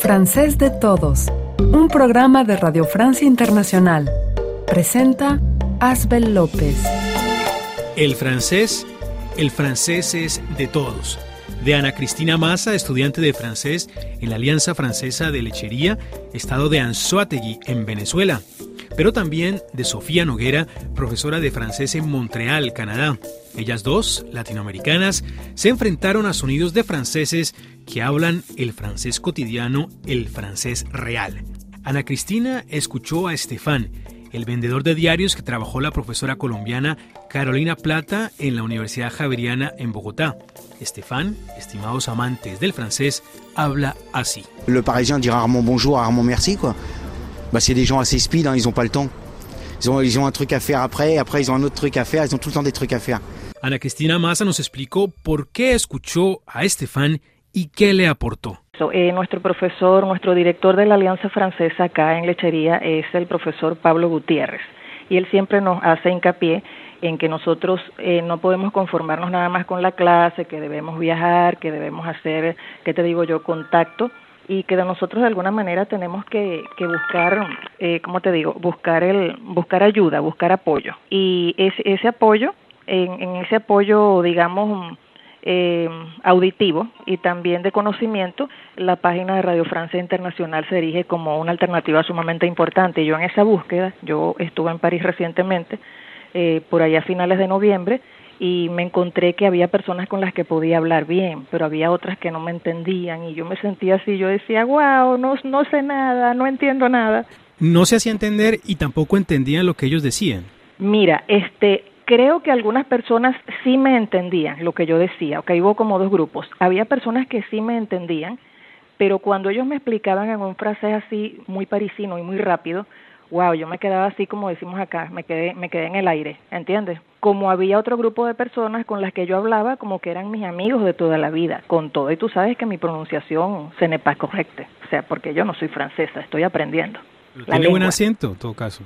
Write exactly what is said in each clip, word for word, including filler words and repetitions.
Francés de Todos, un programa de Radio Francia Internacional. Presenta Asbel López. El francés, el francés es de todos. De Ana Cristina Maza, estudiante de francés en la Alianza Francesa de Lechería, estado de Anzoátegui, en Venezuela. Pero también de Sofía Noguera, profesora de francés en Montreal, Canadá. Ellas dos, latinoamericanas, se enfrentaron a sonidos de franceses que hablan el francés cotidiano, el francés real. Ana Cristina escuchó a Estefan, el vendedor de diarios que trabajó la profesora colombiana Carolina Plata en la Universidad Javeriana en Bogotá. Estefan, estimados amantes del francés, habla así. Le parisien dit rarement bonjour, rarement merci, quoi. Bah, c'est des gens assez speed, hein, ils ont pas le temps. Ils ont, ils ont un truc à faire après, après ils ont un autre truc à faire, ils ont tout le temps des trucs à faire. Ana Cristina Maza nos explicó por qué escuchó a Estefan y qué le aportó. Eh, nuestro profesor, nuestro director de la Alianza Francesa acá en Lechería es el profesor Pablo Gutiérrez, y él siempre nos hace hincapié en que nosotros eh, no podemos conformarnos nada más con la clase, que debemos viajar, que debemos hacer, ¿qué te digo yo?, contacto, y que de nosotros de alguna manera tenemos que, que buscar, eh, ¿cómo te digo?, buscar el, buscar ayuda, buscar apoyo, y ese, ese apoyo, en, en ese apoyo, digamos, Eh, auditivo y también de conocimiento, la página de Radio Francia Internacional se erige como una alternativa sumamente importante. Y yo en esa búsqueda, yo estuve en París recientemente, eh, por allá a finales de noviembre, y me encontré que había personas con las que podía hablar bien, pero había otras que no me entendían, y yo me sentía así, yo decía, wow, no, no sé nada, no entiendo nada. No se hacía entender y tampoco entendían lo que ellos decían. Mira, este... Creo que algunas personas sí me entendían lo que yo decía, ok, hubo como dos grupos. Había personas que sí me entendían, pero cuando ellos me explicaban en un francés así muy parisino y muy rápido, wow, yo me quedaba así como decimos acá, me quedé, me quedé en el aire, ¿entiendes? Como había otro grupo de personas con las que yo hablaba como que eran mis amigos de toda la vida, con todo, y tú sabes que mi pronunciación ce n'est pas correcte, o sea, porque yo no soy francesa, estoy aprendiendo. Tiene buen acento, en todo caso.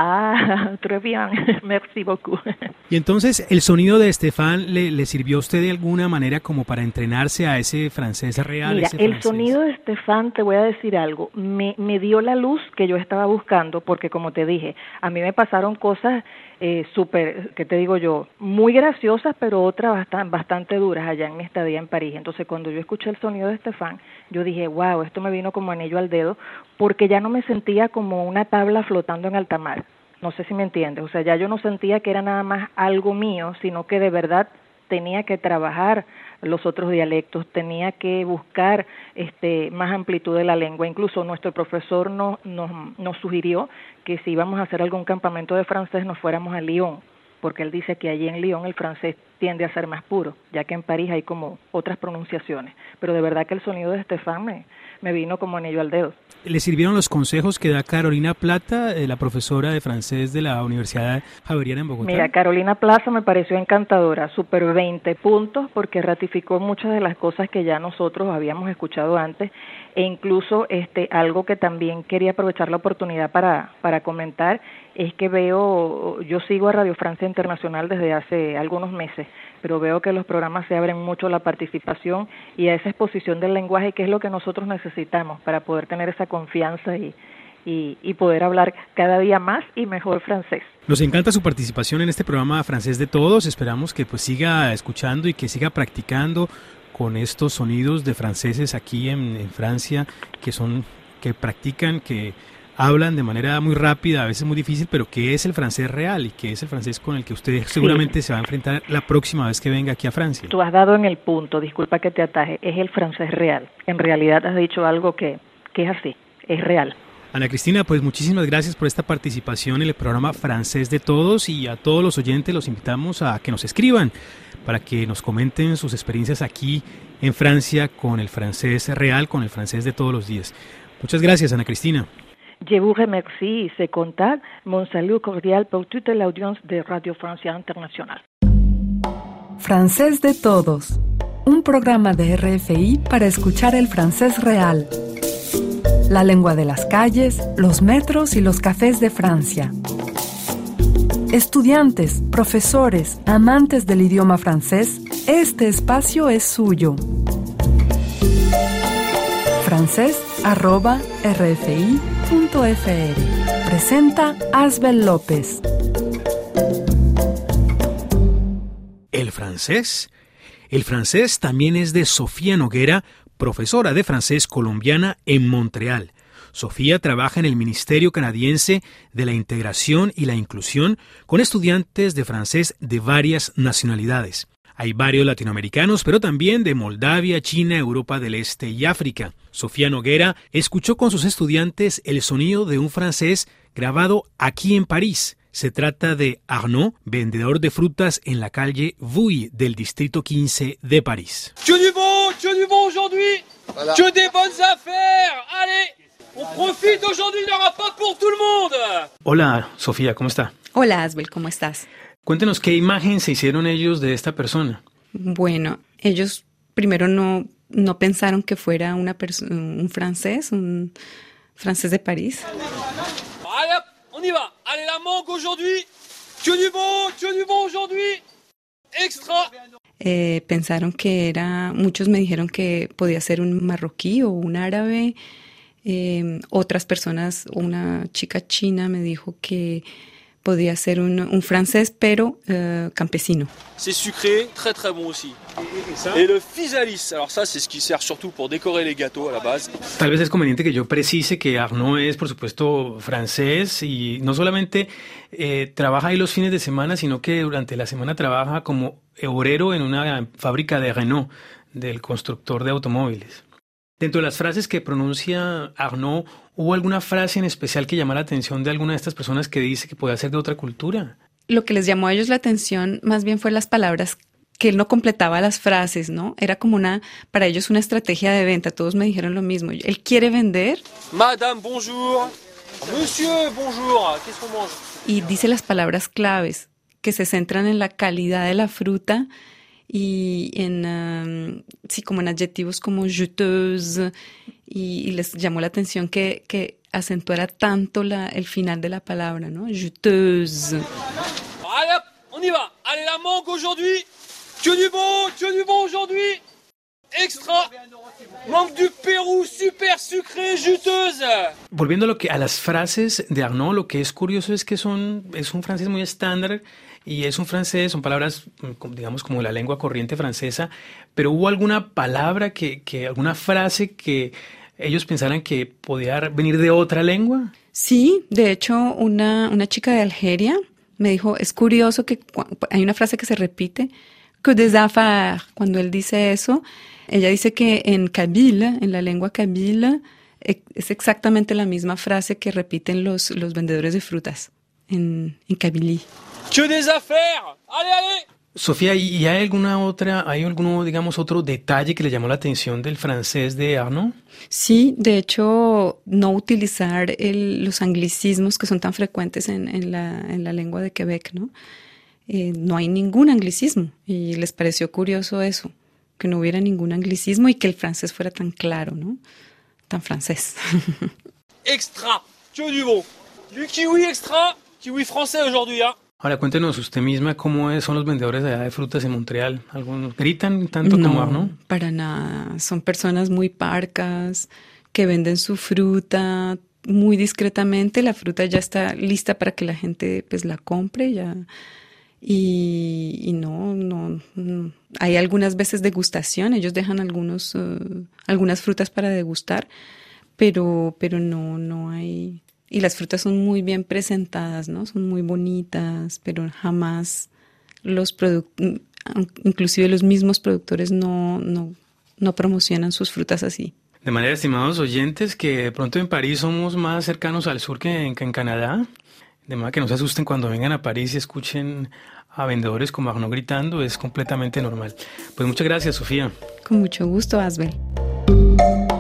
Ah, très bien, merci beaucoup. Y entonces, ¿el sonido de Estefan le, le sirvió a usted de alguna manera como para entrenarse a ese francés real? Mira, ese el francés? sonido de Estefan, te voy a decir algo, me, me dio la luz que yo estaba buscando, porque como te dije, a mí me pasaron cosas eh, súper, ¿qué te digo yo?, muy graciosas, pero otras bastante, bastante duras allá en mi estadía en París. Entonces, cuando yo escuché el sonido de Estefan, yo dije, wow, esto me vino como anillo al dedo, porque ya no me sentía como una tabla flotando en alta mar. No sé si me entiendes, o sea, ya yo no sentía que era nada más algo mío, sino que de verdad tenía que trabajar los otros dialectos, tenía que buscar este más amplitud de la lengua. Incluso nuestro profesor nos, nos, nos sugirió que si íbamos a hacer algún campamento de francés nos fuéramos a Lyon, porque él dice que allí en Lyon el francés tiende a ser más puro, ya que en París hay como otras pronunciaciones. Pero de verdad que el sonido de Estefan me, me vino como anillo al dedo. ¿Le sirvieron los consejos que da Carolina Plata, eh, la profesora de francés de la Universidad Javeriana en Bogotá? Mira, Carolina Plata me pareció encantadora, super veinte puntos, porque ratificó muchas de las cosas que ya nosotros habíamos escuchado antes, e incluso este algo que también quería aprovechar la oportunidad para, para comentar, es que veo, yo sigo a Radio Francia Internacional desde hace algunos meses, pero veo que los programas se abren mucho a la participación y a esa exposición del lenguaje, que es lo que nosotros necesitamos para poder tener esa confianza y, y, y poder hablar cada día más y mejor francés. Nos encanta su participación en este programa Francés de Todos. Esperamos que pues siga escuchando y que siga practicando con estos sonidos de franceses aquí en, en Francia, que son, que practican, que hablan de manera muy rápida, a veces muy difícil, pero que es el francés real y que es el francés con el que usted seguramente sí se va a enfrentar la próxima vez que venga aquí a Francia. Tú has dado en el punto, disculpa que te ataje, es el francés real. En realidad has dicho algo que, que es así, es real. Ana Cristina, pues muchísimas gracias por esta participación en el programa Francés de Todos, y a todos los oyentes los invitamos a que nos escriban para que nos comenten sus experiencias aquí en Francia con el francés real, con el francés de todos los días. Muchas gracias, Ana Cristina. Je vous remercie, c'est content. Mon salut cordial pour toute l'audience de Radio Francia Internacional. Francés de Todos, un programa de R F I para escuchar el francés real. La lengua de las calles, los metros y los cafés de Francia. Estudiantes, profesores, amantes del idioma francés, este espacio es suyo. Francés arroba rfi punto f r. Presenta Asbel López. ¿El francés? El francés también es de Sofía Noguera, profesora de francés colombiana en Montreal. Sofía trabaja en el Ministerio Canadiense de la Integración y la Inclusión con estudiantes de francés de varias nacionalidades. Hay varios latinoamericanos, pero también de Moldavia, China, Europa del Este y África. Sofía Noguera escuchó con sus estudiantes el sonido de un francés grabado aquí en París. Se trata de Arnaud, vendedor de frutas en la calle Vuille del distrito quince de París. Que du bon, que du bon aujourd'hui, voilà. Que des bonnes affaires. Allez, on profite aujourd'hui, il n'y aura pas pour tout le monde. Hola, Sofía, ¿cómo está? Hola, Asbel, ¿cómo estás? Cuéntenos qué imagen se hicieron ellos de esta persona. Bueno, ellos primero no, no pensaron que fuera una perso- un francés, un francés de París. Allez, on y va. Allez, la mangue aujourd'hui. Que du bon, que du bon aujourd'hui. Extra. Eh, pensaron que era, muchos me dijeron que podía ser un marroquí o un árabe. Eh, otras personas, una chica china me dijo que podía ser un, un francés, pero uh, campesino. C'est sucré, très très bon aussi. Et le physalis, alors ça c'est ce qui sert surtout pour décorer les gâteaux à la base. Tal vez es conveniente que yo precise que Arnaud es, por supuesto, francés y no solamente eh, trabaja ahí los fines de semana, sino que durante la semana trabaja como obrero en una fábrica de Renault, del constructor de automóviles. Dentro de las frases que pronuncia Arnaud, ¿hubo alguna frase en especial que llamara la atención de alguna de estas personas que dice que podía ser de otra cultura? Lo que les llamó a ellos la atención más bien fue las palabras que él no completaba las frases, ¿no? Era como una, para ellos una estrategia de venta. Todos me dijeron lo mismo. Él quiere vender. Madame, bonjour. Monsieur, bonjour. Qu'est-ce qu'on mange? Y dice las palabras claves que se centran en la calidad de la fruta y en, um, sí, como en adjetivos como juteuse, y, y les llamó la atención que, que acentuara tanto la, el final de la palabra, ¿no? Juteuse. Allez, on y va. Allez, la mangue aujourd'hui. Que du bon, que du bon aujourd'hui. Extra. Mangue du Pérou, super sucré, juteuse. Volviendo a, lo que, a las frases de Arnaud, lo que es curioso es que son, es un francés muy estándar y es un francés, son palabras, digamos, como la lengua corriente francesa, pero ¿hubo alguna palabra, que, que alguna frase que ellos pensaran que podía venir de otra lengua? Sí, de hecho, una, una chica de Algeria me dijo, es curioso que hay una frase que se repite, que des affaires. Cuando él dice eso, ella dice que en kabyle, en la lengua kabyle, es exactamente la misma frase que repiten los, los vendedores de frutas en, en kabylie. Que des affaires. Allez, allez. Sofía, ¿y hay alguna otra, hay algún, digamos, otro detalle que le llamó la atención del francés de Arnaud? Sí, de hecho, no utilizar el, los anglicismos que son tan frecuentes en, en, la, en la lengua de Quebec, ¿no? Eh, no hay ningún anglicismo y les pareció curioso eso, que no hubiera ningún anglicismo y que el francés fuera tan claro, ¿no? Tan francés. Extra, que du bon. Du kiwi extra, kiwi français aujourd'hui, hein. Ahora cuéntenos usted misma cómo es, son los vendedores allá de frutas en Montreal. ¿Algunos gritan tanto no, como Arnaud? No, para nada. Son personas muy parcas que venden su fruta muy discretamente. La fruta ya está lista para que la gente pues la compre ya. Y, y no, no, no, hay algunas veces degustación. Ellos dejan algunos, uh, algunas frutas para degustar, pero, pero no, no hay. Y las frutas son muy bien presentadas, ¿no? Son muy bonitas, pero jamás los produ- inclusive los mismos productores no, no, no promocionan sus frutas así. De manera, estimados oyentes, que de pronto en París somos más cercanos al sur que en, que en Canadá. De manera que no se asusten cuando vengan a París y escuchen a vendedores como Arnaud gritando, es completamente normal. Pues muchas gracias, Sofía. Con mucho gusto, Asbel.